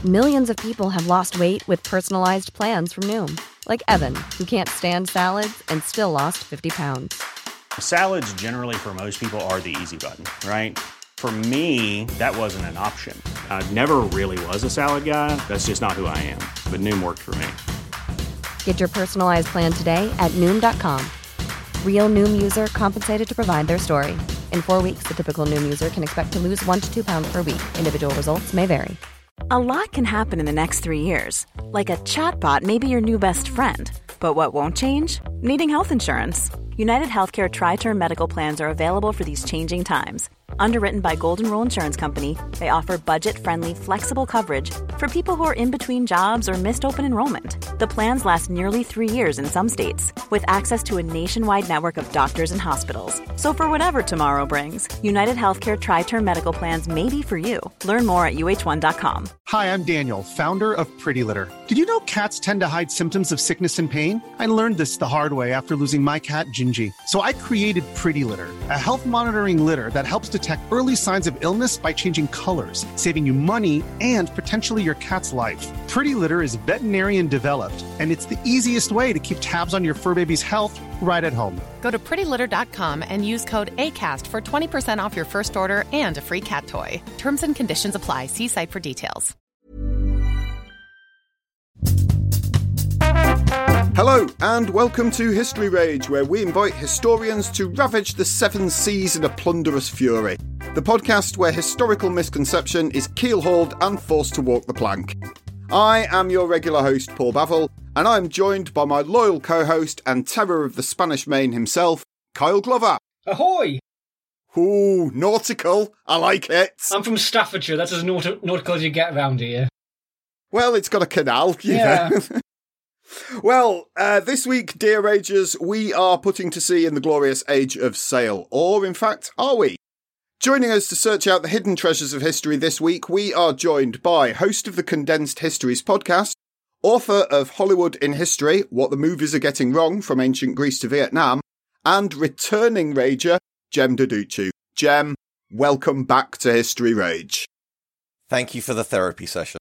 Millions of people have lost weight with personalized plans from Noom. Like Evan, who can't stand salads and still lost 50 pounds. Salads generally for most people are the easy button, right? For me, that wasn't an option. I never really was a salad guy. That's just not who I am. But Noom worked for me. Get your personalized plan today at Noom.com. Real Noom user compensated to provide their story. In 4 weeks, the typical Noom user can expect to lose 1 to 2 pounds per week. Individual results may vary. A lot can happen in the next 3 years. Like a chatbot may be your new best friend. But what won't change? Needing health insurance. United Healthcare Tri-Term Medical Plans are available for these changing times. Underwritten by Golden Rule Insurance Company, they offer budget-friendly, flexible coverage for people who are in between jobs or missed open enrollment. The plans last nearly 3 years in some states, with access to a nationwide network of doctors and hospitals. So for whatever tomorrow brings, United Healthcare Tri-Term Medical Plans may be for you. Learn more at uh1.com. Hi, I'm Daniel, founder of Pretty Litter. Did you know cats tend to hide symptoms of sickness and pain? I learned this the hard way after losing my cat, Gingy. So I created Pretty Litter, a health monitoring litter that helps detect early signs of illness by changing colors, saving you money and potentially your cat's life. Pretty Litter is veterinarian developed, and it's the easiest way to keep tabs on your fur baby's health right at home. Go to prettylitter.com and use code ACAST for 20% off your first order and a free cat toy. Terms and conditions apply. See site for details. Hello, and welcome to History Rage, where we invite historians to ravage the seven seas in a plunderous fury. The podcast where historical misconception is keel-hauled and forced to walk the plank. I am your regular host, Paul Bavill, and I'm joined by my loyal co-host and terror of the Spanish Main himself, Kyle Glover. Ahoy! Ooh, nautical. I like it. I'm from Staffordshire. That's as nautical as you get around here. Well, it's got a canal, you know. Well, this week, dear Ragers, we are putting to sea in the glorious age of sail. Or, in fact, are we? Joining us to search out the hidden treasures of history this week, we are joined by host of the Condensed Histories podcast, author of Hollywood in History, What the Movies Are Getting Wrong from Ancient Greece to Vietnam, and returning Rager, Jem Duducu. Jem, welcome back to History Rage. Thank you for the therapy session.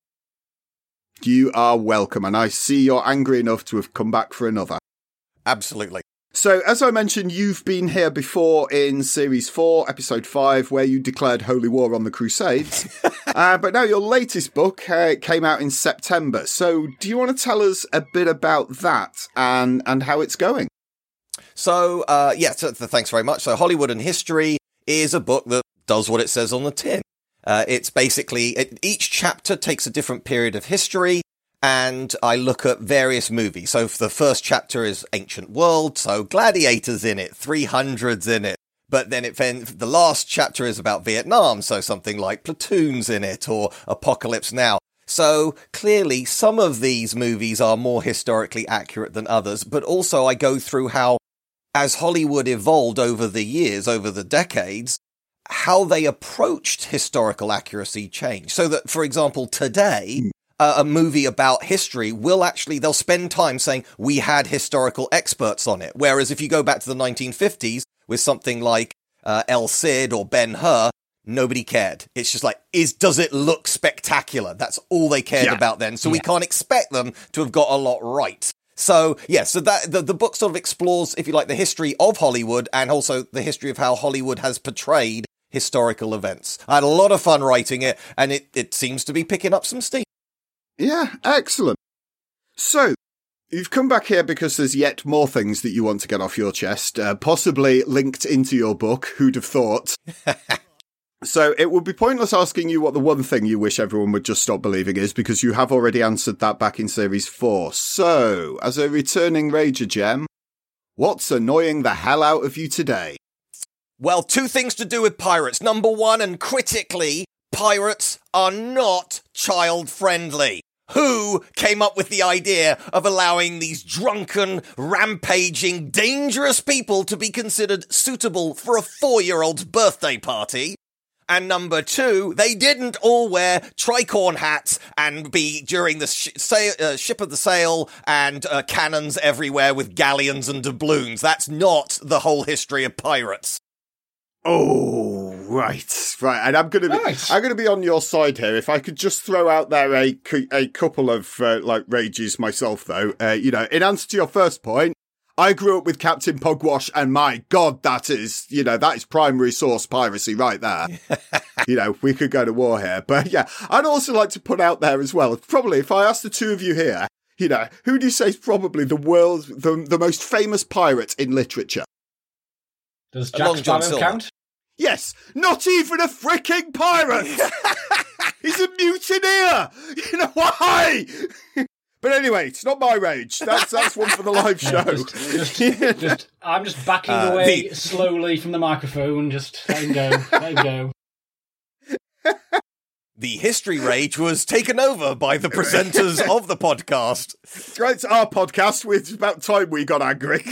You are welcome, and I see you're angry enough to have come back for another. Absolutely. So, as I mentioned, you've been here before in Series 4, Episode 5, where you declared holy war on the Crusades. But now your latest book came out in September. So, do you want to tell us a bit about that and how it's going? So, thanks very much. So, Hollywood in History is a book that does what it says on the tin. It's basically, each chapter takes a different period of history, and I look at various movies. So the first chapter is Ancient World, so Gladiators in it, 300s in it. But then the last chapter is about Vietnam, so something like Platoon's in it, or Apocalypse Now. So clearly some of these movies are more historically accurate than others, but also I go through how, as Hollywood evolved over the years, over the decades, how they approached historical accuracy changed. So that, for example, today, a movie about history they'll spend time saying, we had historical experts on it. Whereas if you go back to the 1950s with something like El Cid or Ben-Hur, nobody cared. It's just like, does it look spectacular? That's all they cared about then. So we can't expect them to have got a lot right. So, so that the book sort of explores, if you like, the history of Hollywood and also the history of how Hollywood has portrayed historical events. I had a lot of fun writing it, and it seems to be picking up some steam. Yeah, excellent. So, you've come back here because there's yet more things that you want to get off your chest, possibly linked into your book, who'd have thought? So, it would be pointless asking you what the one thing you wish everyone would just stop believing is, because you have already answered that back in Series 4. So, as a returning Rager, Jem, what's annoying the hell out of you today? Well, two things to do with pirates. Number one, and critically, pirates are not child-friendly. Who came up with the idea of allowing these drunken, rampaging, dangerous people to be considered suitable for a 4-year-old's birthday party? And number two, they didn't all wear tricorn hats and be during the ship of the sail and cannons everywhere with galleons and doubloons. That's not the whole history of pirates. Oh, right. And I'm gonna be on your side here. If I could just throw out there a couple of rages myself, though. In answer to your first point, I grew up with Captain Pugwash, and my God, that is primary source piracy right there. We could go to war here. But yeah, I'd also like to put out there as well, probably if I ask the two of you here, who do you say is probably the most famous pirate in literature? Does Jack Sparrow count? Yes, not even a freaking pirate! He's a mutineer! Why? But anyway, it's not my rage. That's one for the live show. I'm just backing away slowly from the microphone. Just let him go. The history rage was taken over by the presenters of the podcast. Right, it's our podcast. It's about time we got angry.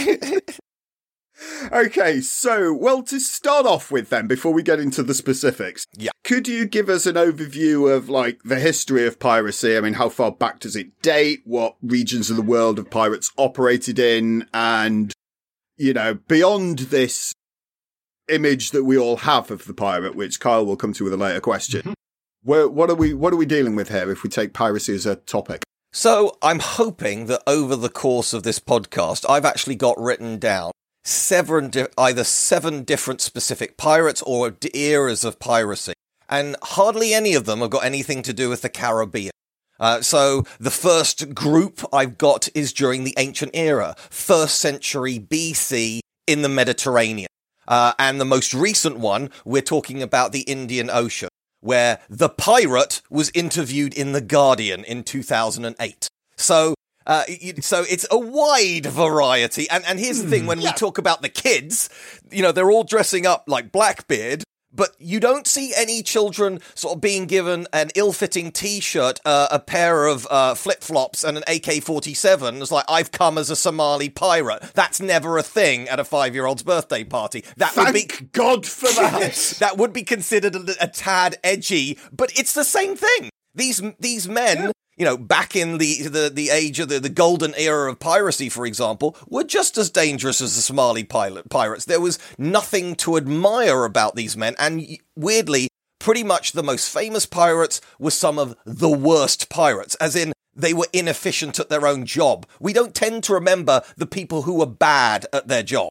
Okay, so, to start off with then, before we get into the specifics, could you give us an overview of, the history of piracy? I mean, how far back does it date? What regions of the world have pirates operated in? And, beyond this image that we all have of the pirate, which Kyle will come to with a later question, what are we dealing with here if we take piracy as a topic? So, I'm hoping that over the course of this podcast, I've actually got written down either seven different specific pirates or eras of piracy, and hardly any of them have got anything to do with the Caribbean. So the first group I've got is during the ancient era, 1st century BC in the Mediterranean. And the most recent one, we're talking about the Indian Ocean, where the pirate was interviewed in The Guardian in 2008. So it's a wide variety. And here's the thing, when we talk about the kids, they're all dressing up like Blackbeard, but you don't see any children sort of being given an ill-fitting T-shirt, a pair of flip-flops and an AK-47. It's like, I've come as a Somali pirate. That's never a thing at a 5-year-old's birthday party. Thank God for that. That would be considered a tad edgy, but it's the same thing. These men... back in the age of the golden era of piracy, for example, were just as dangerous as the Somali pirates. There was nothing to admire about these men, and weirdly, pretty much the most famous pirates were some of the worst pirates, as in they were inefficient at their own job. We don't tend to remember the people who were bad at their job.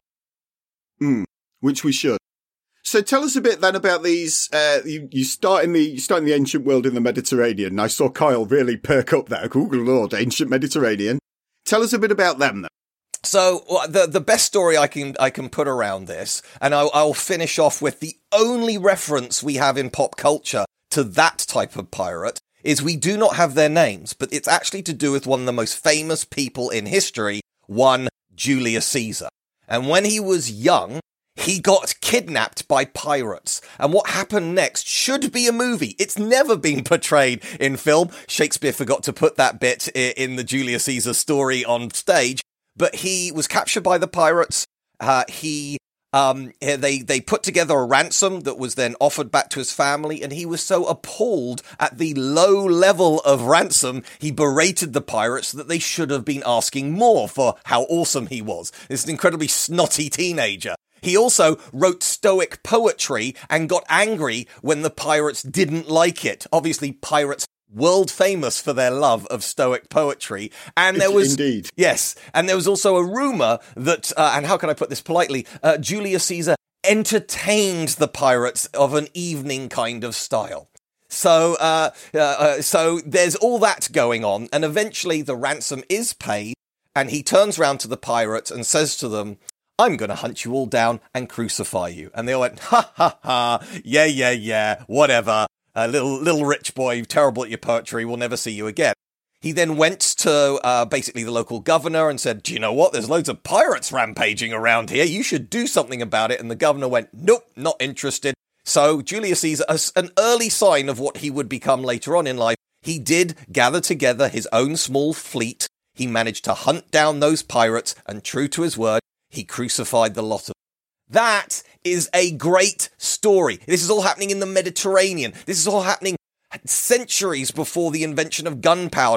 Which we should. So tell us a bit then about these. You start in the ancient world in the Mediterranean. I saw Kyle really perk up there. Google Lord, ancient Mediterranean. Tell us a bit about them then. So the best story I can put around this, and I'll finish off with the only reference we have in pop culture to that type of pirate, is we do not have their names, but it's actually to do with one of the most famous people in history, one Julius Caesar. And when he was young, he got kidnapped by pirates. And what happened next should be a movie. It's never been portrayed in film. Shakespeare forgot to put that bit in the Julius Caesar story on stage. But he was captured by the pirates. They put together a ransom that was then offered back to his family. And he was so appalled at the low level of ransom, he berated the pirates that they should have been asking more for how awesome he was. This is an incredibly snotty teenager. He also wrote Stoic poetry and got angry when the pirates didn't like it. Obviously, pirates world famous for their love of Stoic poetry. And there was... Indeed. Yes. And there was also a rumour that, and how can I put this politely, Julius Caesar entertained the pirates of an evening kind of style. So there's all that going on. And eventually the ransom is paid. And he turns round to the pirates and says to them, I'm going to hunt you all down and crucify you. And they all went, ha, ha, ha, yeah, whatever. Little rich boy, terrible at your poetry, we'll never see you again. He then went to basically the local governor and said, do you know what? There's loads of pirates rampaging around here. You should do something about it. And the governor went, nope, not interested. So Julius Caesar, an early sign of what he would become later on in life, he did gather together his own small fleet. He managed to hunt down those pirates, and true to his word, he crucified the lot of them. That is a great story. This is all happening in the Mediterranean. This is all happening centuries before the invention of gunpowder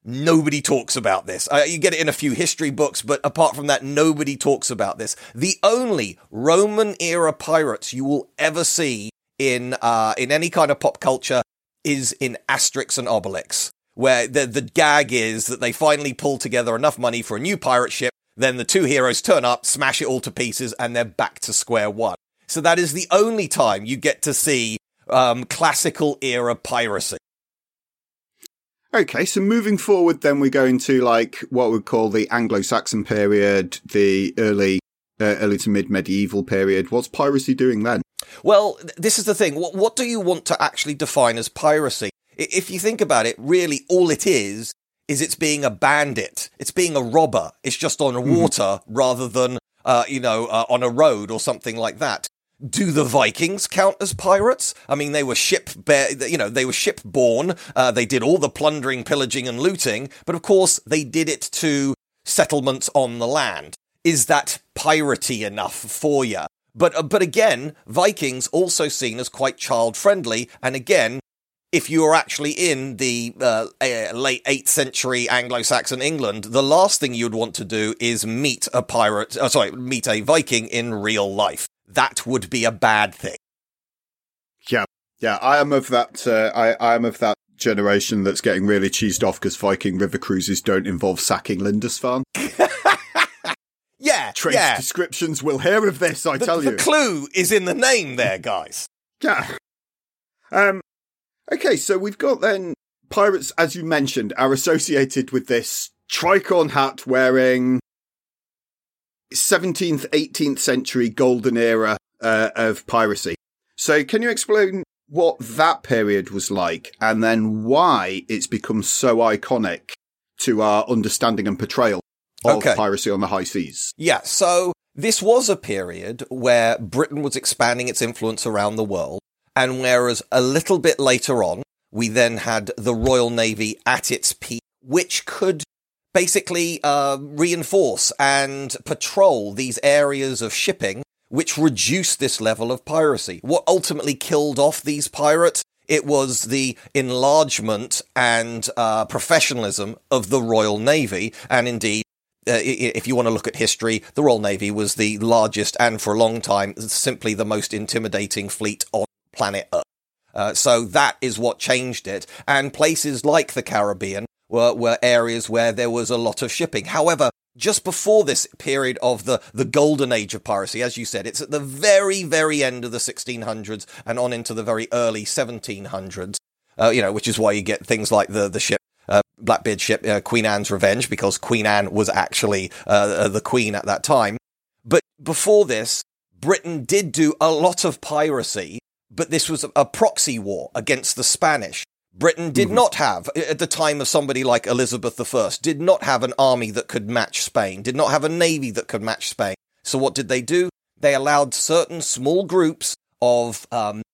nobody talks about this. You get it in a few history books, but apart from that, nobody talks about this. The only Roman-era pirates you will ever see in any kind of pop culture is in Asterix and Obelix, where the gag is that they finally pull together enough money for a new pirate ship, then the two heroes turn up, smash it all to pieces, and they're back to square one. So that is the only time you get to see classical era piracy. Okay, so moving forward then we go into like what we'd call the Anglo-Saxon period, the early to mid-medieval period. What's piracy doing then? Well, this is the thing. What do you want to actually define as piracy? If you think about it, really all it is it's being a bandit. It's being a robber. It's just on water rather than, on a road or something like that. Do the Vikings count as pirates? I mean, they were shipborne. They did all the plundering, pillaging and looting. But of course, they did it to settlements on the land. Is that piratey enough for you? But again, Vikings also seen as quite child-friendly. And again, if you were actually in the late 8th century Anglo-Saxon England, the last thing you'd want to do is meet a Viking in real life. That would be a bad thing. Yeah. I am of that. I am of that generation that's getting really cheesed off because Viking river cruises don't involve sacking Lindisfarne. Trade descriptions will hear of this. I tell you, the clue is in the name, there, guys. Yeah. Okay, so we've got then pirates, as you mentioned, are associated with this tricorn hat wearing 17th, 18th century golden era of piracy. So can you explain what that period was like and then why it's become so iconic to our understanding and portrayal of piracy on the high seas? Yeah, so this was a period where Britain was expanding its influence around the world, and whereas a little bit later on, we then had the Royal Navy at its peak, which could basically reinforce and patrol these areas of shipping, which reduced this level of piracy. What ultimately killed off these pirates? It was the enlargement and professionalism of the Royal Navy, and indeed, if you want to look at history, the Royal Navy was the largest and for a long time simply the most intimidating fleet on planet Earth. So that is what changed it. And places like the Caribbean were areas where there was a lot of shipping. However, just before this period of the golden age of piracy, as you said, it's at the very, very end of the 1600s and on into the very early 1700s, which is why you get things like the ship, Blackbeard ship, Queen Anne's Revenge, because Queen Anne was actually the queen at that time. But before this, Britain did do a lot of piracy, but this was a proxy war against the Spanish. Britain did not have, at the time of somebody like Elizabeth I, did not have an army that could match Spain, did not have a navy that could match Spain. So what did they do? They allowed certain small groups of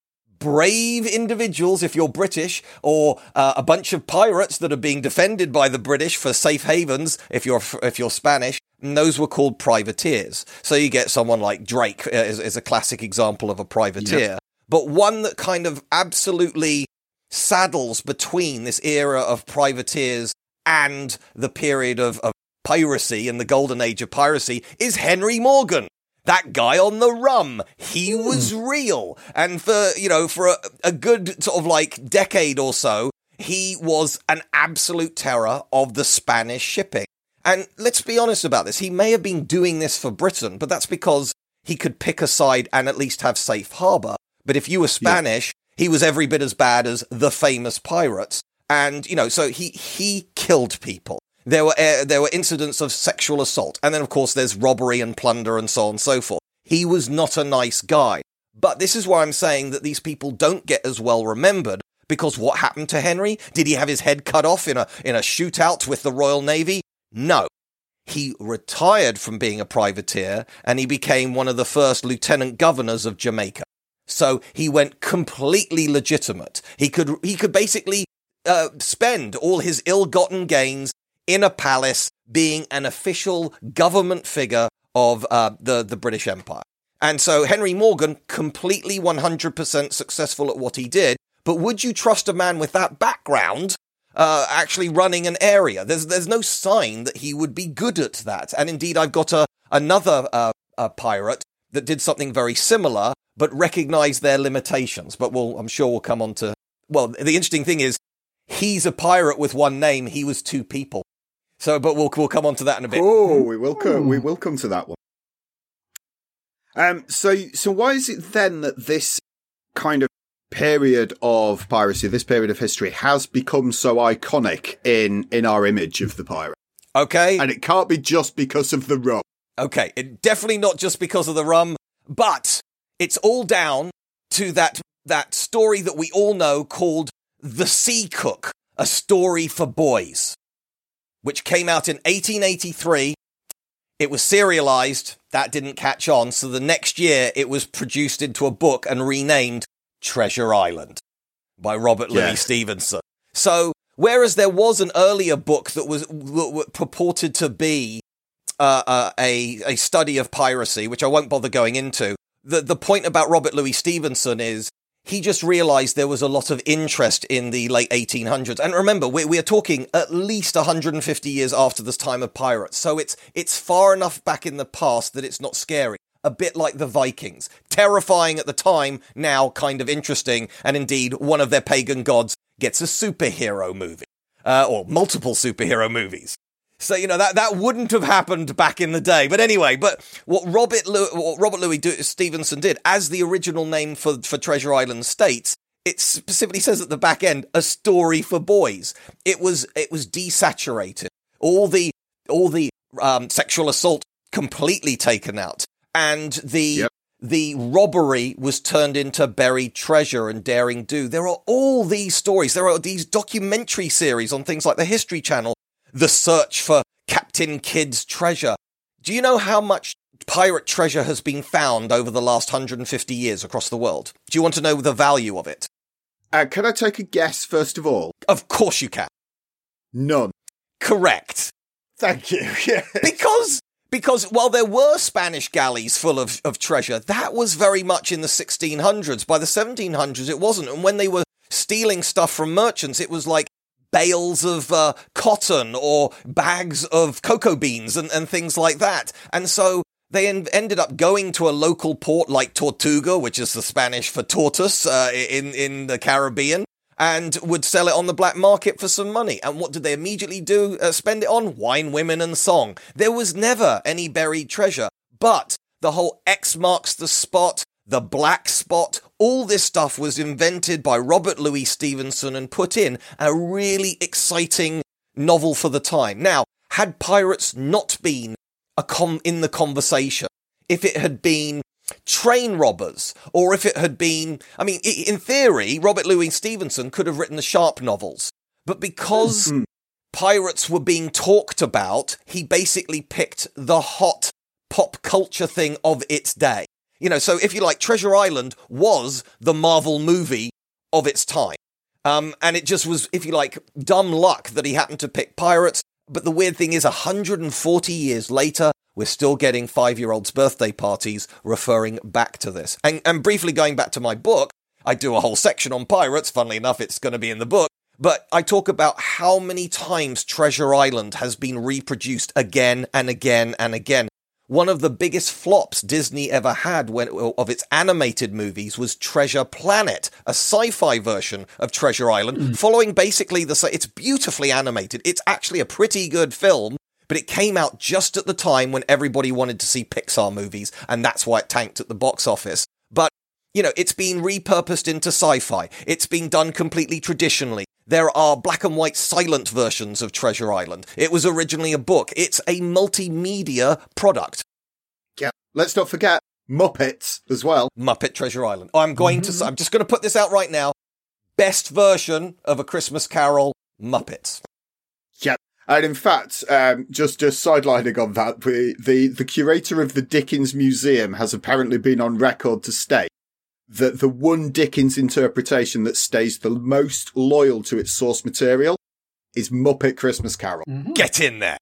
brave individuals, if you're British, or a bunch of pirates that are being defended by the British for safe havens, if you're Spanish, and those were called privateers. So you get someone like Drake is a classic example of a privateer, yep. But one that kind of absolutely saddles between this era of privateers and the period of piracy and the golden age of piracy is Henry Morgan. That guy on the rum, he was real. And for a good sort of like decade or so, he was an absolute terror of the Spanish shipping. And let's be honest about this. He may have been doing this for Britain, but that's because he could pick a side and at least have safe harbor. But if you were Spanish, he was every bit as bad as the famous pirates. And, so he killed people. There were incidents of sexual assault. And then, of course, there's robbery and plunder and so on and so forth. He was not a nice guy. But this is why I'm saying that these people don't get as well remembered, because what happened to Henry? Did he have his head cut off in a shootout with the Royal Navy? No. He retired from being a privateer and he became one of the first lieutenant governors of Jamaica. So he went completely legitimate. He could basically spend all his ill-gotten gains in a palace being an official government figure of the British Empire. And so Henry Morgan, completely 100% successful at what he did. But would you trust a man with that background actually running an area. There's no sign that he would be good at that. And indeed, I've got another pirate that did something very similar, but recognized their limitations. But I'm sure we'll come on to... Well, the interesting thing is, he's a pirate with one name. He was two people. So, but we'll come on to that in a bit. Oh, we will come to that one. So why is it then that this kind of period of piracy, this period of history, has become so iconic in our image of the pirate? Okay. And it can't be just because of the rum. Okay, definitely not just because of the rum, but it's all down to that story that we all know called The Sea Cook, A Story for Boys, which came out in 1883. It was serialized. That didn't catch on. So the next year it was produced into a book and renamed Treasure Island by Robert Louis Stevenson. So whereas there was an earlier book that was purported to be a study of piracy, which I won't bother going into, the point about Robert Louis Stevenson is he just realized there was a lot of interest in the late 1800s. And remember, we are talking at least 150 years after this time of pirates. So it's far enough back in the past that it's not scary. A bit like the Vikings. Terrifying at the time, now kind of interesting. And indeed, one of their pagan gods gets a superhero movie. Or multiple superhero movies. So, that wouldn't have happened back in the day. But anyway, what Robert Louis Stevenson did, as the original name for Treasure Island states, it specifically says at the back end, a story for boys. It was desaturated. All the sexual assault completely taken out. And the robbery was turned into buried treasure and daring do. There are all these stories. There are these documentary series on things like the History Channel. The search for Captain Kidd's treasure. Do you know how much pirate treasure has been found over the last 150 years across the world? Do you want to know the value of it? Can I take a guess, first of all? Of course you can. None. Correct. Thank you. Yeah. Because while there were Spanish galleys full of treasure, that was very much in the 1600s. By the 1700s, it wasn't. And when they were stealing stuff from merchants, it was like bales of cotton or bags of cocoa beans and things like that. And so they ended up going to a local port like Tortuga, which is the Spanish for tortoise in the Caribbean, and would sell it on the black market for some money. And what did they immediately do? Spend it on wine, women, and song. There was never any buried treasure. But the whole X marks the spot, the black spot, all this stuff was invented by Robert Louis Stevenson and put in a really exciting novel for the time. Now, had pirates not been in the conversation, if it had been train robbers, or if it had been... I mean, in theory, Robert Louis Stevenson could have written the Sharp novels. But because pirates were being talked about, he basically picked the hot pop culture thing of its day. So if you like, Treasure Island was the Marvel movie of its time. And it just was, if you like, dumb luck that he happened to pick pirates. But the weird thing is, 140 years later, we're still getting 5-year-olds' birthday parties referring back to this. And briefly going back to my book, I do a whole section on pirates. Funnily enough, it's going to be in the book. But I talk about how many times Treasure Island has been reproduced again and again and again. One of the biggest flops Disney ever had of its animated movies was Treasure Planet, a sci-fi version of Treasure Island, following basically it's beautifully animated. It's actually a pretty good film, but it came out just at the time when everybody wanted to see Pixar movies, and that's why it tanked at the box office. But, it's been repurposed into sci-fi. It's been done completely traditionally. There are black and white silent versions of Treasure Island. It was originally a book. It's a multimedia product. Yeah. Let's not forget Muppets as well. Muppet Treasure Island. I'm just going to put this out right now. Best version of A Christmas Carol, Muppets. Yeah. And in fact, just sidelining on that, the curator of the Dickens Museum has apparently been on record to state that the one Dickens interpretation that stays the most loyal to its source material is Muppet Christmas Carol. Mm-hmm. Get in there.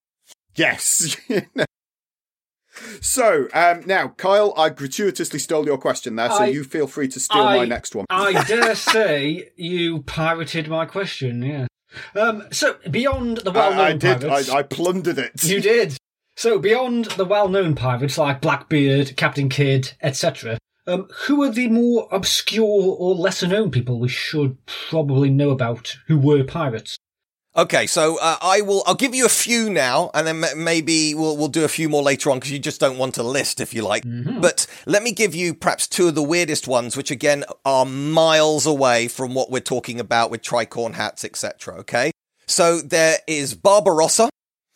Yes. So, now, Kyle, I gratuitously stole your question there, so you feel free to steal my next one. I dare say you pirated my question, yeah. So, beyond the well-known pirates... I plundered it. You did. So, beyond the well-known pirates like Blackbeard, Captain Kidd, etc., who are the more obscure or lesser-known people we should probably know about who were pirates? Okay, so I'll give you a few now, and then maybe we'll do a few more later on because you just don't want a list, if you like. Mm-hmm. But let me give you perhaps two of the weirdest ones, which again are miles away from what we're talking about with tricorn hats, etc. Okay, so there is Barbarossa,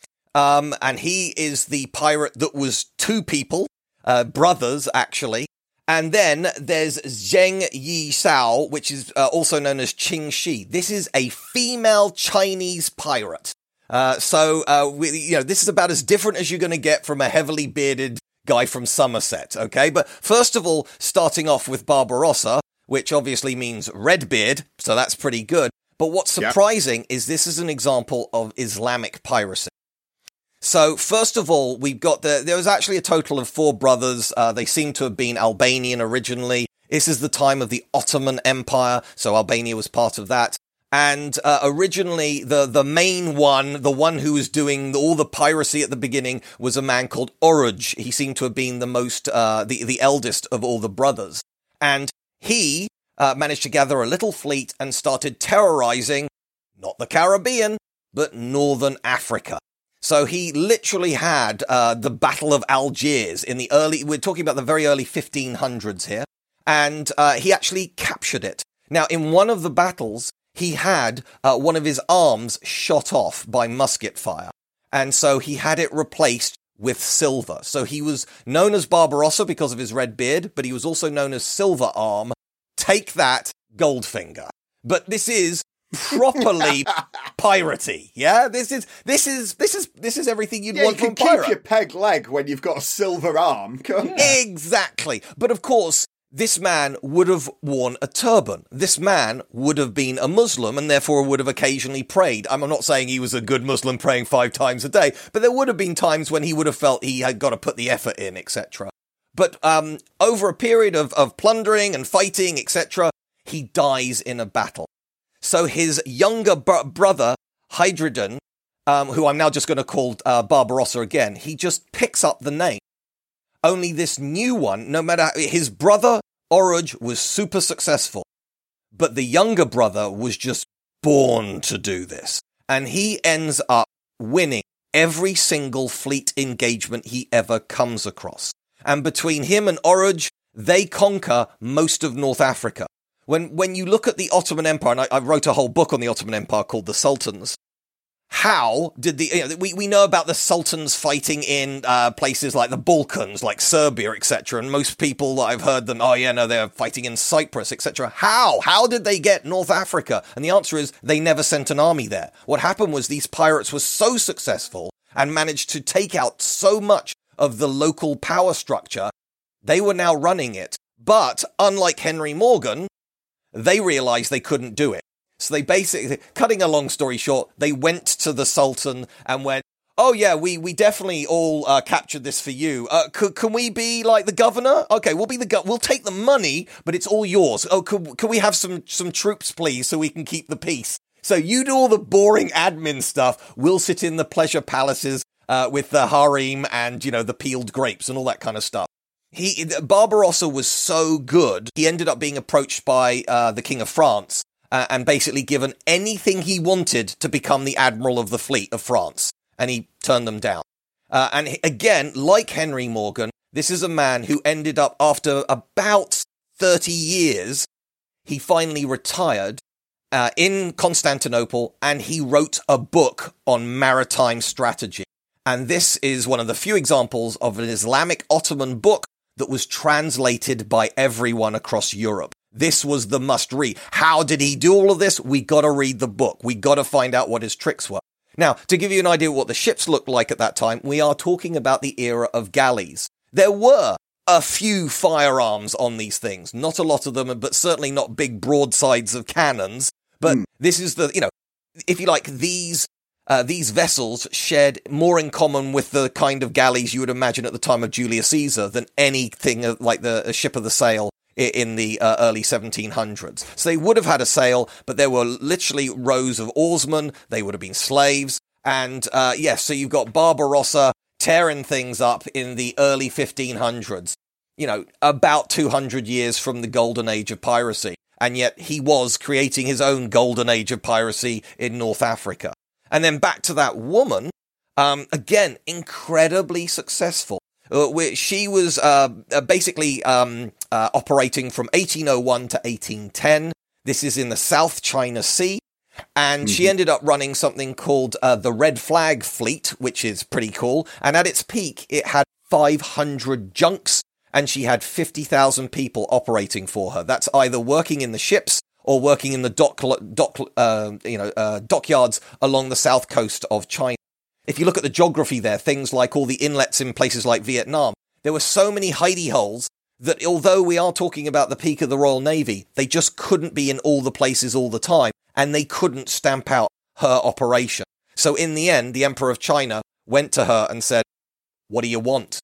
and he is the pirate that was two people, brothers actually. And then there's Zheng Yi Sao, which is also known as Qing Shi. This is a female Chinese pirate. This is about as different as you're going to get from a heavily bearded guy from Somerset, okay? But first of all, starting off with Barbarossa, which obviously means red beard, so that's pretty good. But what's surprising is this is an example of Islamic piracy. So, first of all, we've got there was actually a total of 4 brothers. They seem to have been Albanian originally. This is the time of the Ottoman Empire, so Albania was part of that. And originally, the main one, the one who was doing all the piracy at the beginning, was a man called Oruj. He seemed to have been the most, the eldest of all the brothers. And he managed to gather a little fleet and started terrorizing, not the Caribbean, but Northern Africa. So he literally had the Battle of Algiers in the we're talking about the very early 1500s here, and he actually captured it. Now, in one of the battles, he had one of his arms shot off by musket fire, and so he had it replaced with silver. So he was known as Barbarossa because of his red beard, but he was also known as Silver Arm. Take that, Goldfinger. But this is properly piratey, yeah. This is everything you'd want from a pirate. You can keep your peg leg when you've got a silver arm. Exactly. But of course, this man would have worn a turban. This man would have been a Muslim and therefore would have occasionally prayed. I'm not saying he was a good Muslim praying 5 times a day, but there would have been times when he would have felt he had got to put the effort in, etc. But over a period of plundering and fighting, etc., he dies in a battle. So his younger brother, Hydridon, who I'm now just going to call Barbarossa again, he just picks up the name. Only this new one, no matter his brother, Oruj, was super successful. But the younger brother was just born to do this. And he ends up winning every single fleet engagement he ever comes across. And between him and Oruj, they conquer most of North Africa. When you look at the Ottoman Empire, and I wrote a whole book on the Ottoman Empire called The Sultans, how did we know about the sultans fighting in places like the Balkans, like Serbia, etc., and most people that I've heard them, they're fighting in Cyprus, etc. How did they get North Africa? And the answer is they never sent an army there. What happened was these pirates were so successful and managed to take out so much of the local power structure, they were now running it. But unlike Henry Morgan, they realized they couldn't do it. So they basically, cutting a long story short, they went to the Sultan and went, oh yeah, we definitely all captured this for you. Can we be like the governor? Okay, we'll be we'll take the money, but it's all yours. Oh, can we have some troops, please, so we can keep the peace? So you do all the boring admin stuff. We'll sit in the pleasure palaces with the harem and, the peeled grapes and all that kind of stuff. Barbarossa was so good, he ended up being approached by the King of France and basically given anything he wanted to become the admiral of the fleet of France. And he turned them down. And again, like Henry Morgan, this is a man who ended up, after about 30 years, he finally retired in Constantinople, and he wrote a book on maritime strategy. And this is one of the few examples of an Islamic Ottoman book that was translated by everyone across Europe. This was the must-read. How did he do all of this? We got to read the book. We got to find out what his tricks were. Now, to give you an idea of what the ships looked like at that time, we are talking about the era of galleys. There were a few firearms on these things. Not a lot of them, but certainly not big broadsides of cannons. But this is if you like, these vessels shared more in common with the kind of galleys you would imagine at the time of Julius Caesar than anything like a ship of the sail in the early 1700s. So they would have had a sail, but there were literally rows of oarsmen. They would have been slaves. And so you've got Barbarossa tearing things up in the early 1500s, about 200 years from the golden age of piracy. And yet he was creating his own golden age of piracy in North Africa. And then back to that woman, again, incredibly successful. She was basically operating from 1801 to 1810. This is in the South China Sea. And she ended up running something called the Red Flag Fleet, which is pretty cool. And at its peak, it had 500 junks, and she had 50,000 people operating for her. That's either working in the ships or working in the dockyards along the south coast of China. If you look at the geography there, things like all the inlets in places like Vietnam, there were so many hidey holes that although we are talking about the peak of the Royal Navy, they just couldn't be in all the places all the time, and they couldn't stamp out her operation. So in the end, the Emperor of China went to her and said, "What do you want?"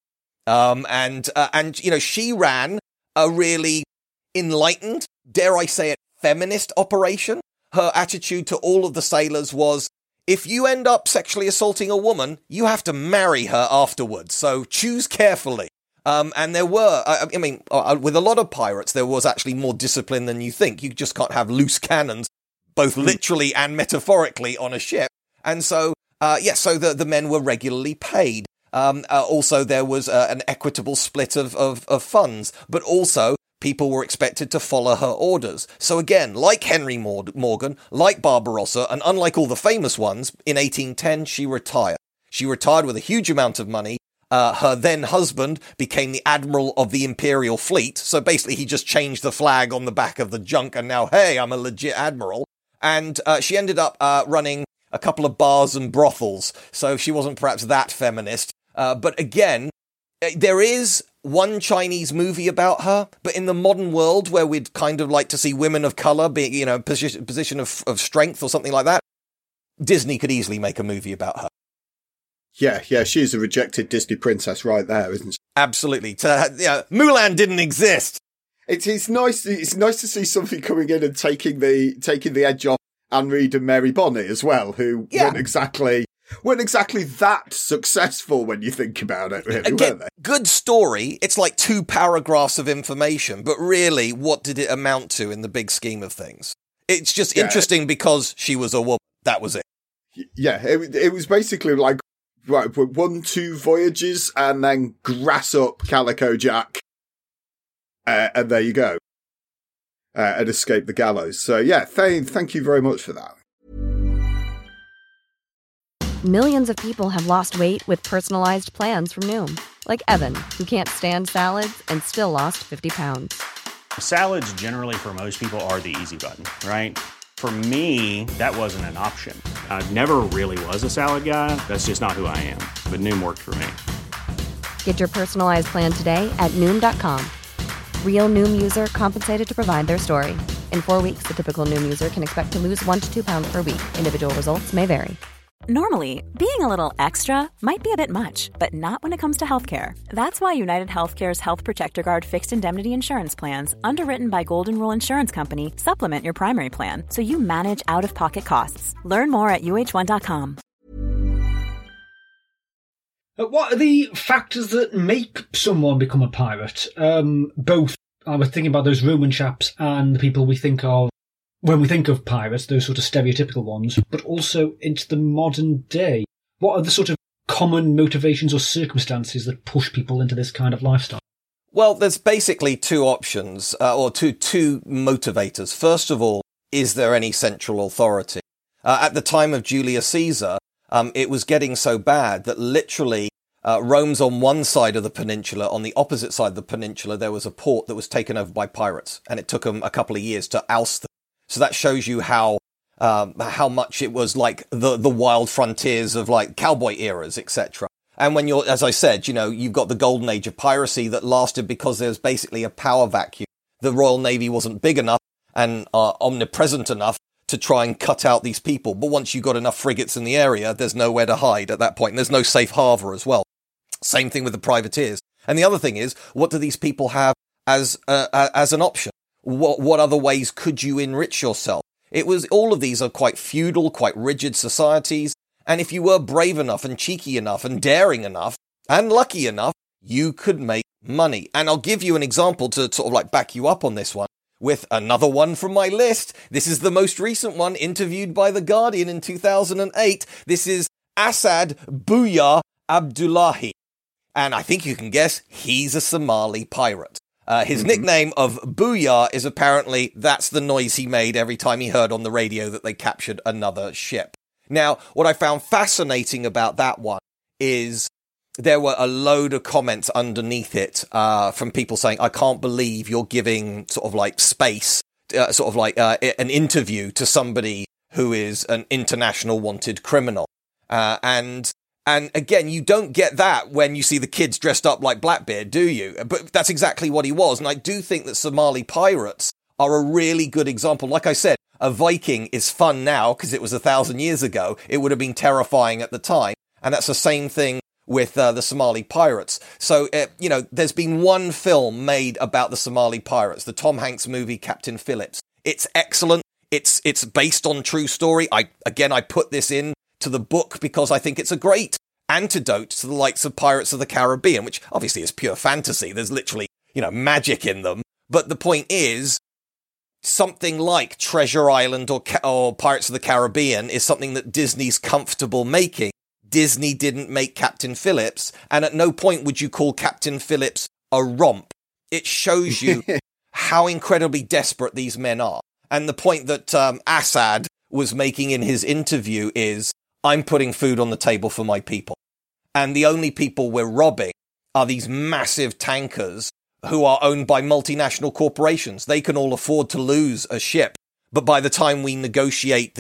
She ran a really enlightened, dare I say it, feminist operation. Her attitude to all of the sailors was, if you end up sexually assaulting a woman, you have to marry her afterwards, so choose carefully. And there were, with a lot of pirates, there was actually more discipline than you think. You just can't have loose cannons, both literally and metaphorically, on a ship. And so, so the men were regularly paid. Also, there was an equitable split of funds, but also people were expected to follow her orders. So again, like Henry Morgan, like Barbarossa, and unlike all the famous ones, in 1810, she retired. She retired with a huge amount of money. Her then husband became the admiral of the Imperial Fleet. So basically, he just changed the flag on the back of the junk, and now, hey, I'm a legit admiral. And she ended up running a couple of bars and brothels. So she wasn't perhaps that feminist. But again, there is one Chinese movie about her, but in the modern world where we'd kind of like to see women of color being, position of strength or something like that, Disney could easily make a movie about her. Yeah, she's a rejected Disney princess right there, isn't she? Absolutely. Mulan didn't exist. It's nice. It's nice to see something coming in and taking the edge off Anne Reid and Mary Bonnet as well, who weren't exactly that successful when you think about it, really, weren't they? Good story. It's like 2 paragraphs of information, but really, what did it amount to in the big scheme of things? It's just interesting because she was a woman. That was it. Yeah, it was basically like, right, 1-2 voyages and then grass up Calico Jack. And there you go. And escape the gallows. So yeah, thank you very much for that. Millions of people have lost weight with personalized plans from Noom. Like Evan, who can't stand salads and still lost 50 pounds. Salads generally for most people are the easy button, right? For me, that wasn't an option. I never really was a salad guy. That's just not who I am. But Noom worked for me. Get your personalized plan today at Noom.com. Real Noom user compensated to provide their story. In 4 weeks, the typical Noom user can expect to lose 1 to 2 pounds per week. Individual results may vary. Normally, being a little extra might be a bit much, but not when it comes to healthcare. That's why United Healthcare's Health Protector Guard fixed indemnity insurance plans, underwritten by Golden Rule Insurance Company, supplement your primary plan so you manage out-of-pocket costs. Learn more at UH1.com. What are the factors that make someone become a pirate? Both, I was thinking about those Roman chaps and the people we think of when we think of pirates, those sort of stereotypical ones, but also into the modern day. What are the sort of common motivations or circumstances that push people into this kind of lifestyle? Well, there's basically 2 options, or two motivators. First of all, is there any central authority? At the time of Julius Caesar, it was getting so bad that literally Rome's on one side of the peninsula. On the opposite side of the peninsula, there was a port that was taken over by pirates, and it took them a couple of years to oust them. So that shows you how much it was like the wild frontiers of like cowboy eras, etc. And when you're, as I said, you've got the golden age of piracy that lasted because there was basically a power vacuum. The Royal Navy wasn't big enough and omnipresent enough to try and cut out these people. But once you've got enough frigates in the area, there's nowhere to hide at that point. And there's no safe harbour as well. Same thing with the privateers. And the other thing is, what do these people have as an option. What other ways could you enrich yourself? All of these are quite feudal, quite rigid societies. And if you were brave enough and cheeky enough and daring enough and lucky enough, you could make money. And I'll give you an example to sort of like back you up on this one with another one from my list. This is the most recent one, interviewed by The Guardian in 2008. This is Asad Booyah Abdullahi. And I think you can guess he's a Somali pirate. His nickname of Booyah is apparently that's the noise he made every time he heard on the radio that they captured another ship. Now, what I found fascinating about that one is there were a load of comments underneath it from people saying, I can't believe you're giving sort of like space, an interview to somebody who is an international wanted criminal. And again, you don't get that when you see the kids dressed up like Blackbeard, do you? But that's exactly what he was. And I do think that Somali pirates are a really good example. Like I said, a Viking is fun now because it was 1,000 years ago. It would have been terrifying at the time. And that's the same thing with the Somali pirates. So, there's been one film made about the Somali pirates, the Tom Hanks movie, Captain Phillips. It's excellent. It's based on true story. I put this in to the book because I think it's a great antidote to the likes of Pirates of the Caribbean, which obviously is pure fantasy. There's literally, magic in them. But the point is, something like Treasure Island or Pirates of the Caribbean is something that Disney's comfortable making. Disney didn't make Captain Phillips, and at no point would you call Captain Phillips a romp. It shows you how incredibly desperate these men are. And the point that Asad was making in his interview is, I'm putting food on the table for my people. And the only people we're robbing are these massive tankers who are owned by multinational corporations. They can all afford to lose a ship. But by the time we negotiate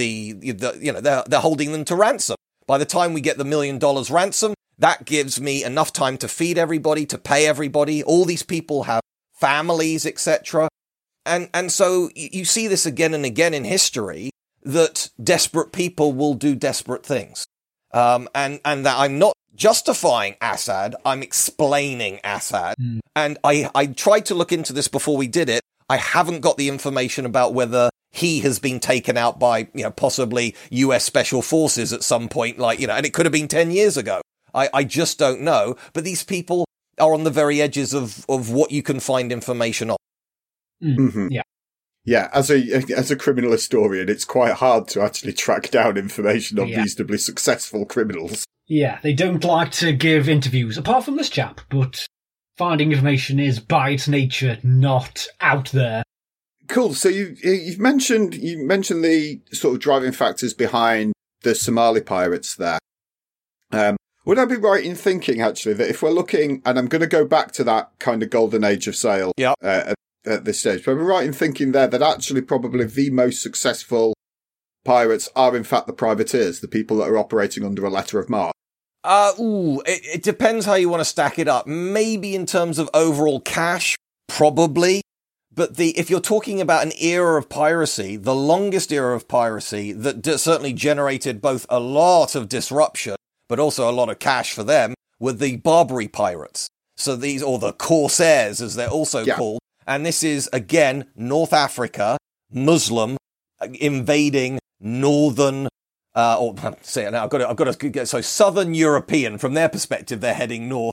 they're holding them to ransom. By the time we get the $1 million ransom, that gives me enough time to feed everybody, to pay everybody. All these people have families, etc. And so you see this again and again in history, that desperate people will do desperate things. And that I'm not justifying Assad, I'm explaining Assad. And I tried to look into this before we did it. I haven't got the information about whether he has been taken out by, possibly US Special Forces at some point, and it could have been 10 years ago. I just don't know. But these people are on the very edges of what you can find information on. Mm-hmm. Yeah. Yeah, as a criminal historian, it's quite hard to actually track down information on reasonably successful criminals. Yeah, they don't like to give interviews, apart from this chap, but finding information is, by its nature, not out there. Cool. So you mentioned the sort of driving factors behind the Somali pirates there. Would I be right in thinking, actually, that if we're looking, and I'm going to go back to that kind of golden age of sail at this stage, but I'm right in thinking there that actually probably the most successful pirates are in fact the privateers, the people that are operating under a letter of marque? It depends how you want to stack it up. Maybe in terms of overall cash, probably. But if you're talking about an era of piracy, the longest era of piracy that certainly generated both a lot of disruption, but also a lot of cash for them, were the Barbary pirates. So these, or the Corsairs, as they're also called. And this is, again, North Africa, Muslim, invading northern, I've got to get, so Southern European, from their perspective, they're heading north.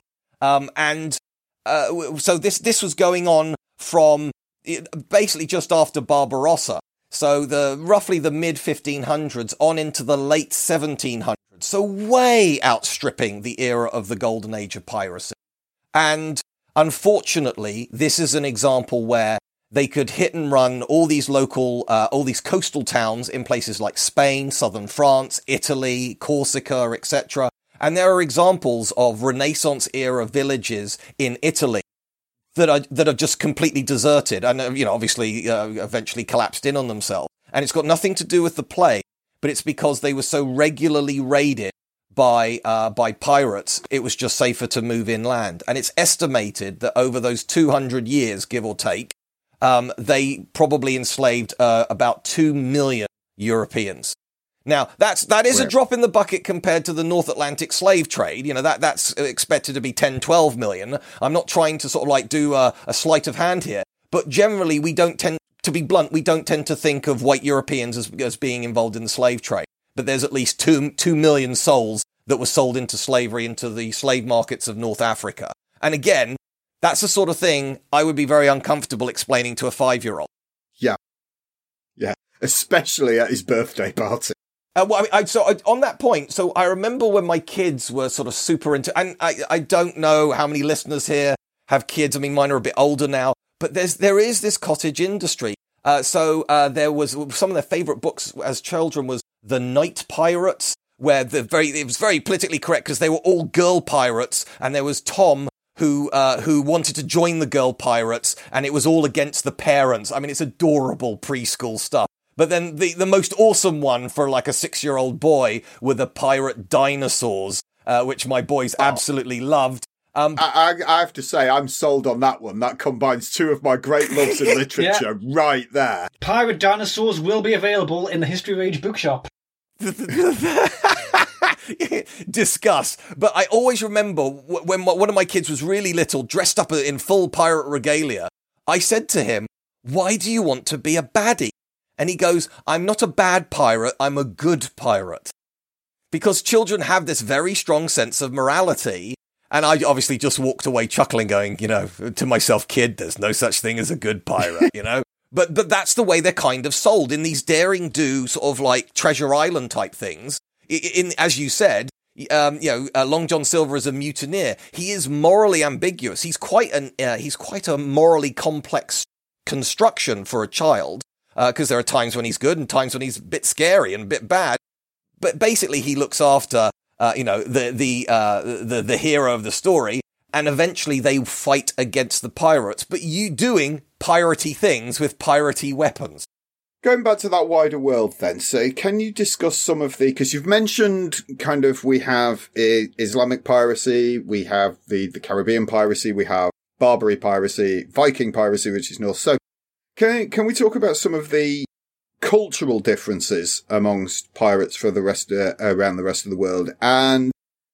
So this was going on from basically just after Barbarossa. So roughly the mid-1500s on into the late 1700s. So way outstripping the era of the golden age of piracy. And unfortunately, this is an example where they could hit and run all these all these coastal towns in places like Spain, southern France, Italy, Corsica, etc. And there are examples of Renaissance era villages in Italy that are just completely deserted and, obviously eventually collapsed in on themselves. And it's got nothing to do with the plague, but it's because they were so regularly raided by pirates, it was just safer to move inland. And it's estimated that over those 200 years, give or take, they probably enslaved about 2 million Europeans. Now, that is a drop in the bucket compared to the North Atlantic slave trade. You know, that's expected to be 10, 12 million. I'm not trying to sort of like do a sleight of hand here, but generally we don't tend, to be blunt, we don't tend to think of white Europeans as being involved in the slave trade. But there's at least 2 million souls that were sold into slavery, into the slave markets of North Africa. And again, that's the sort of thing I would be very uncomfortable explaining to a 5-year-old. Yeah. Yeah. Especially at his birthday party. On that point, so I remember when my kids were sort of super into, and I don't know how many listeners here have kids. I mean, mine are a bit older now, but there is this cottage industry. There was some of their favorite books as children was The Night Pirates, where it was very politically correct because they were all girl pirates, and there was Tom who wanted to join the girl pirates, and it was all against the parents. I mean, it's adorable preschool stuff. But then the most awesome one for like a 6-year-old boy were the pirate dinosaurs, which my boys absolutely loved. I have to say, I'm sold on that one. That combines two of my great loves in literature right there. Pirate dinosaurs will be available in the History of Age bookshop. Discuss. But I always remember when one of my kids was really little, dressed up in full pirate regalia, I said to him, "Why do you want to be a baddie?" And he goes, "I'm not a bad pirate, I'm a good pirate." Because children have this very strong sense of morality. And I obviously just walked away chuckling, going, you know, to myself, "Kid, there's no such thing as a good pirate," you know? But that's the way they're kind of sold in these daring do sort of like Treasure Island type things. As you said, Long John Silver is a mutineer. He is morally ambiguous. He's quite a morally complex construction for a child. Because there are times when he's good and times when he's a bit scary and a bit bad. But basically he looks after, the hero of the story, and eventually they fight against the pirates, but you doing piratey things with piratey weapons. Going back to that wider world then, so can you discuss some of because you've mentioned kind of we have Islamic piracy, we have the Caribbean piracy, we have Barbary piracy, Viking piracy, which is North. So Can we talk about some of the cultural differences amongst pirates for the rest around the rest of the world, and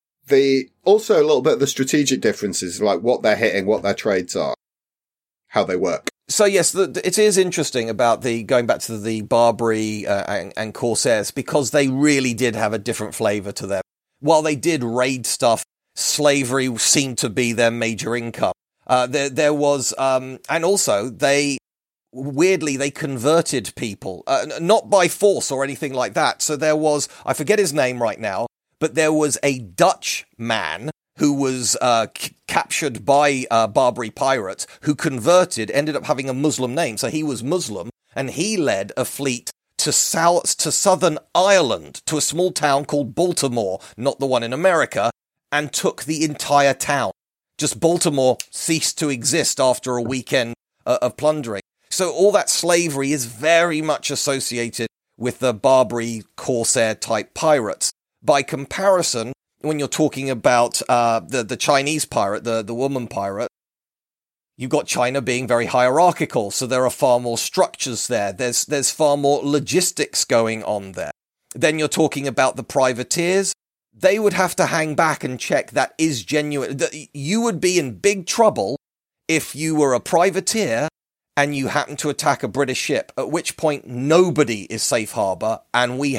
also a little bit of the strategic differences, like what they're hitting, what their trades are, how they work? So yes, it is interesting about going back to the Barbary and Corsairs, because they really did have a different flavour to them. While they did raid stuff, slavery seemed to be their major income. There was, and also weirdly, they converted people, not by force or anything like that. So there was, I forget his name right now, but there was a Dutch man who was captured by Barbary pirates, who converted, ended up having a Muslim name. So he was Muslim, and he led a fleet to southern Ireland, to a small town called Baltimore, not the one in America, and took the entire town. Just Baltimore ceased to exist after a weekend of plundering. So all that slavery is very much associated with the Barbary Corsair type pirates. By comparison, when you're talking about the Chinese pirate, the woman pirate, you've got China being very hierarchical, so there are far more structures there. There's far more logistics going on there. Then you're talking about the privateers. They would have to hang back and check that is genuine. You would be in big trouble if you were a privateer and you happen to attack a British ship, at which point nobody is safe harbour, and we've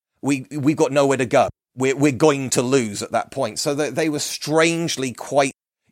got nowhere to go. We're going to lose at that point. So they were strangely quite,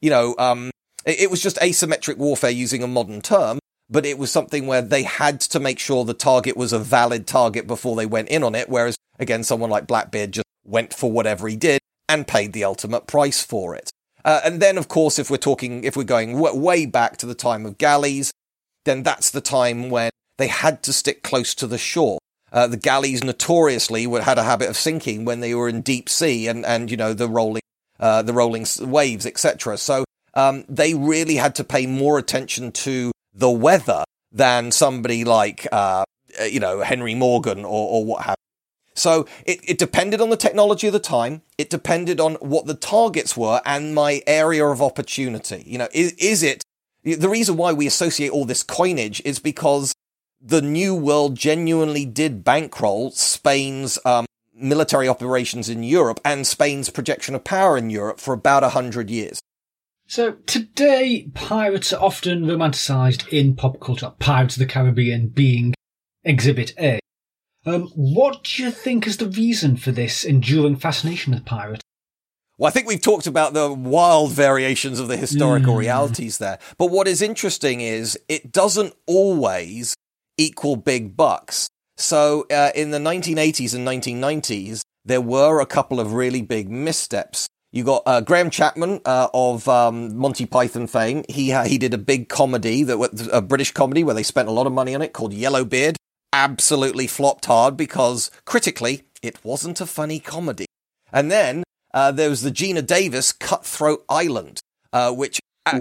it was just asymmetric warfare using a modern term, but it was something where they had to make sure the target was a valid target before they went in on it, whereas, again, someone like Blackbeard just went for whatever he did and paid the ultimate price for it. And then, of course, if we're going way back to the time of galleys, then that's the time when they had to stick close to the shore. The galleys notoriously had a habit of sinking when they were in deep sea and the rolling waves, etc. So they really had to pay more attention to the weather than somebody like Henry Morgan or what have you. So it depended on the technology of the time. It depended on what the targets were and my area of opportunity. Is it the reason why we associate all this coinage is because the New World genuinely did bankroll Spain's military operations in Europe and Spain's projection of power in Europe for about 100 years. So today, pirates are often romanticised in pop culture, Pirates of the Caribbean being Exhibit A. What do you think is the reason for this enduring fascination with pirates? Well, I think we've talked about the wild variations of the historical realities there. But what is interesting is it doesn't always equal big bucks. So in the 1980s and 1990s, there were a couple of really big missteps. You got Graham Chapman of Monty Python fame. He did a big comedy, a British comedy where they spent a lot of money on it called Yellowbeard. Absolutely flopped hard because critically it wasn't a funny comedy. And then there was the Gina Davis Cutthroat Island, which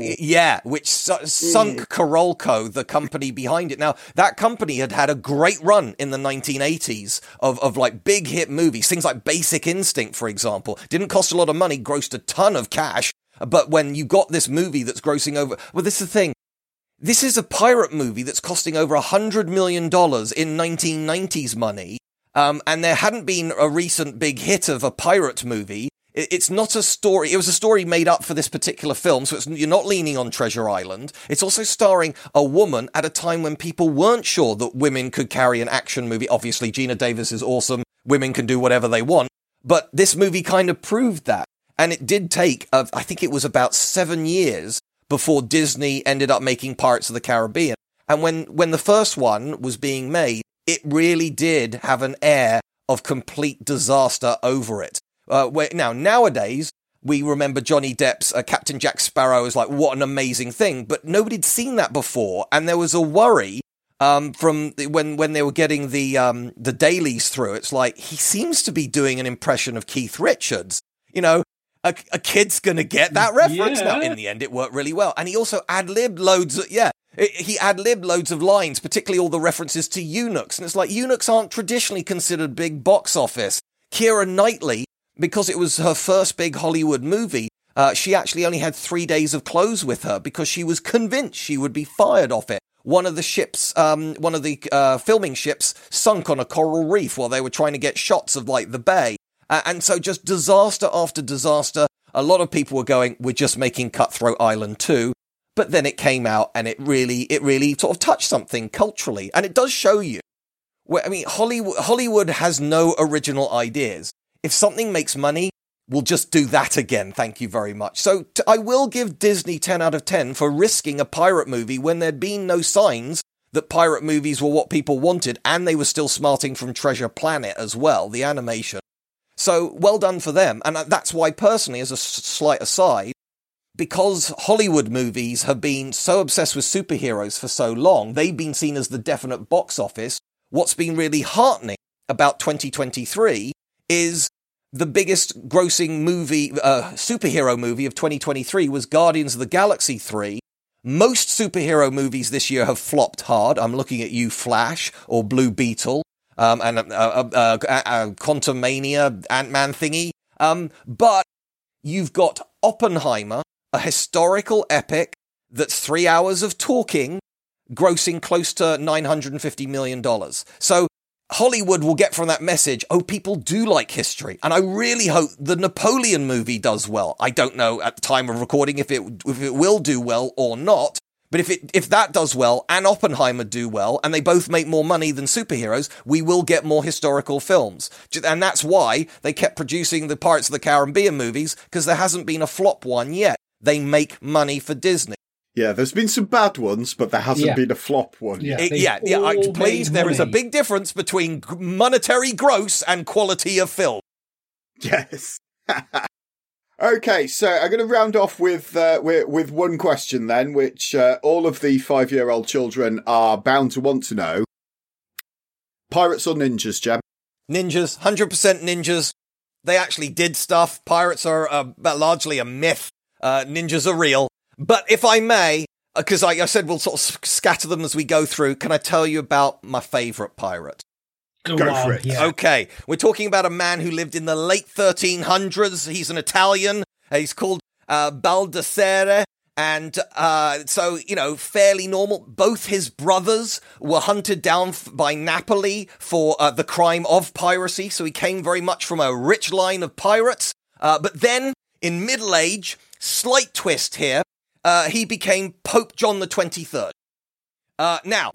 sunk Carolco, the company behind it. Now, that company had a great run in the 1980s of like big hit movies, things like Basic Instinct, for example. Didn't cost a lot of money, grossed a ton of cash. But when you got this movie that's grossing over, well, this is the thing. This is a pirate movie that's costing over $100 million in 1990s money. And there hadn't been a recent big hit of a pirate movie. It's not a story. It was a story made up for this particular film, so you're not leaning on Treasure Island. It's also starring a woman at a time when people weren't sure that women could carry an action movie. Obviously, Gina Davis is awesome. Women can do whatever they want. But this movie kind of proved that. And it did take, I think it was about 7 years before Disney ended up making Pirates of the Caribbean. And when the first one was being made, it really did have an air of complete disaster over it. Nowadays, we remember Johnny Depp's Captain Jack Sparrow as like, what an amazing thing, but nobody'd seen that before. And there was a worry, from when they were getting the dailies through. It's like, he seems to be doing an impression of Keith Richards. You know, a kid's gonna get that reference. Yeah. Now, in the end, it worked really well. And he also ad-libbed loads of lines, particularly all the references to eunuchs. And it's like, eunuchs aren't traditionally considered big box office. Keira Knightley, because it was her first big Hollywood movie, she actually only had 3 days of clothes with her because she was convinced she would be fired off it. One of the filming ships sunk on a coral reef while they were trying to get shots of like the bay. And so just disaster after disaster. A lot of people were going, we're just making Cutthroat Island 2. But then it came out and it really sort of touched something culturally. And it does show you Hollywood has no original ideas. If something makes money, we'll just do that again. Thank you very much. So I will give Disney 10 out of 10 for risking a pirate movie when there'd been no signs that pirate movies were what people wanted, and they were still smarting from Treasure Planet as well, the animation. So well done for them. And that's why personally, as a slight aside, because Hollywood movies have been so obsessed with superheroes for so long, they've been seen as the definite box office. What's been really heartening about 2023 is the biggest grossing movie, superhero movie of 2023 was Guardians of the Galaxy 3. Most superhero movies this year have flopped hard. I'm looking at you, Flash or Blue Beetle, and Quantumania, Ant-Man thingy. But you've got Oppenheimer, a historical epic that's 3 hours of talking, grossing close to $950 million. So Hollywood will get from that message, oh, people do like history. And I really hope the Napoleon movie does well. I don't know at the time of recording if it will do well or not. But if that does well and Oppenheimer do well and they both make more money than superheroes, we will get more historical films. And that's why they kept producing the Pirates of the Caribbean movies, because there hasn't been a flop one yet. They make money for Disney. Yeah, there's been some bad ones, but there hasn't been a flop one. Please, there is a big difference between monetary gross and quality of film. Yes. Okay, so I'm going to round off with one question then, which all of the 5-year-old children are bound to want to know. Pirates or ninjas, Jem? Ninjas, 100% ninjas. They actually did stuff. Pirates are largely a myth. Ninjas are real. But if I may, because like I said, we'll sort of scatter them as we go through, can I tell you about my favourite pirate? Go for it. Yeah. Okay, we're talking about a man who lived in the late 1300s. He's an Italian. He's called Baldassare, And so, fairly normal. Both his brothers were hunted down by Napoli for the crime of piracy, so he came very much from a rich line of pirates. But then, in middle age, slight twist here, he became Pope John the 23rd. Now...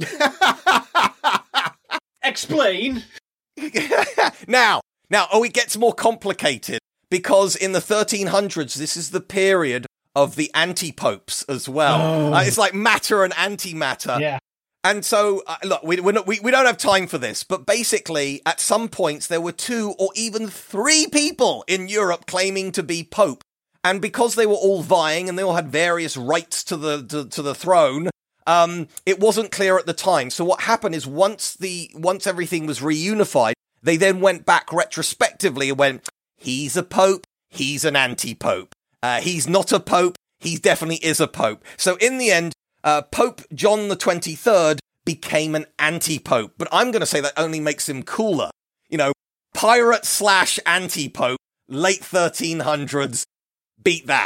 Explain! Now, it gets more complicated, because in the 1300s, this is the period of the anti-popes as well. It's like matter and antimatter. Yeah. And so, look, we don't have time for this, but basically, at some points, there were 2 or even 3 people in Europe claiming to be pope. And because they were all vying and they all had various rights to the throne, it wasn't clear at the time. So what happened is once everything was reunified, they then went back retrospectively and went, he's a pope, he's an anti-pope. He's not a pope, he definitely is a pope. So in the end, Pope John the 23rd became an anti-pope. But I'm going to say that only makes him cooler. Pirate / anti-pope, late 1300s, beat that.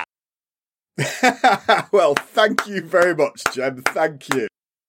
Well, thank you very much, Jem. Thank you.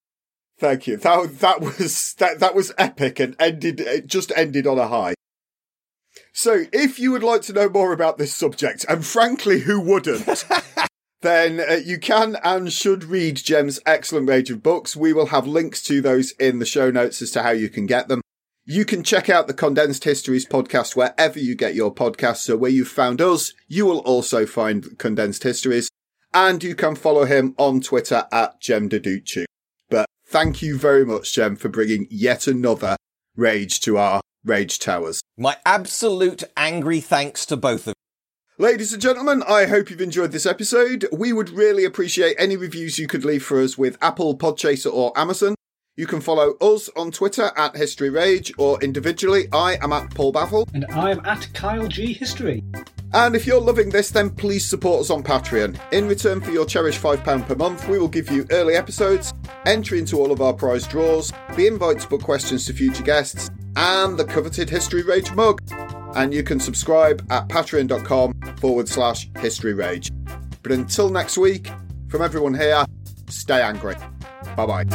That was epic and ended on a high. So, if you would like to know more about this subject, and frankly, who wouldn't, then you can and should read Jem's excellent range of books. We will have links to those in the show notes as to how you can get them. You can check out the Condensed Histories podcast wherever you get your podcasts. So where you've found us, you will also find Condensed Histories. And you can follow him on Twitter at JemDeducci. But thank you very much, Jem, for bringing yet another rage to our Rage Towers. My absolute angry thanks to both of you. Ladies and gentlemen, I hope you've enjoyed this episode. We would really appreciate any reviews you could leave for us with Apple, Podchaser or Amazon. You can follow us on Twitter at History Rage, or individually, I am at Paul Baffle. And I am at Kyle G History. And if you're loving this, then please support us on Patreon. In return for your cherished £5 per month, we will give you early episodes, entry into all of our prize draws, the invite to put questions to future guests, and the coveted History Rage mug. And you can subscribe at patreon.com/History Rage. But until next week, from everyone here, stay angry. Bye-bye.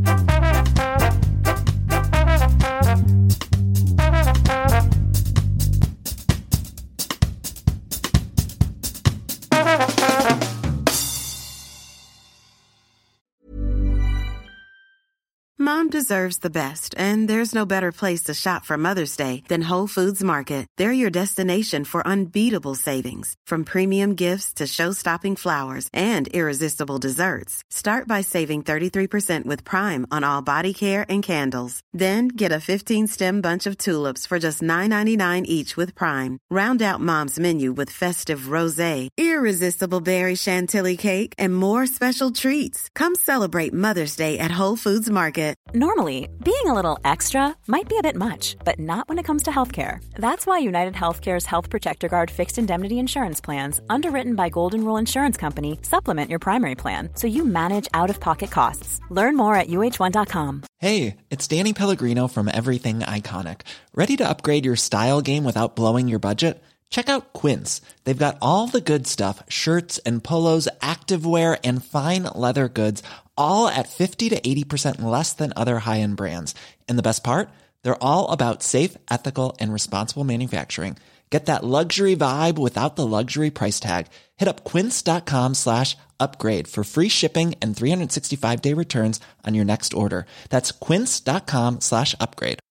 Mom deserves the best, and there's no better place to shop for Mother's Day than Whole Foods Market. They're your destination for unbeatable savings, from premium gifts to show-stopping flowers and irresistible desserts. Start by saving 33% with Prime on all body care and candles. Then get a 15-stem bunch of tulips for just $9.99 each with Prime. Round out Mom's menu with festive rosé, irresistible berry chantilly cake, and more special treats. Come celebrate Mother's Day at Whole Foods Market. Normally, being a little extra might be a bit much, but not when it comes to healthcare. That's why United Healthcare's Health Protector Guard fixed indemnity insurance plans, underwritten by Golden Rule Insurance Company, supplement your primary plan so you manage out-of-pocket costs. Learn more at UH1.com. Hey, it's Danny Pellegrino from Everything Iconic. Ready to upgrade your style game without blowing your budget? Check out Quince. They've got all the good stuff, shirts and polos, activewear, and fine leather goods, all at 50 to 80% less than other high-end brands. And the best part? They're all about safe, ethical, and responsible manufacturing. Get that luxury vibe without the luxury price tag. Hit up quince.com/upgrade for free shipping and 365-day returns on your next order. That's quince.com/upgrade.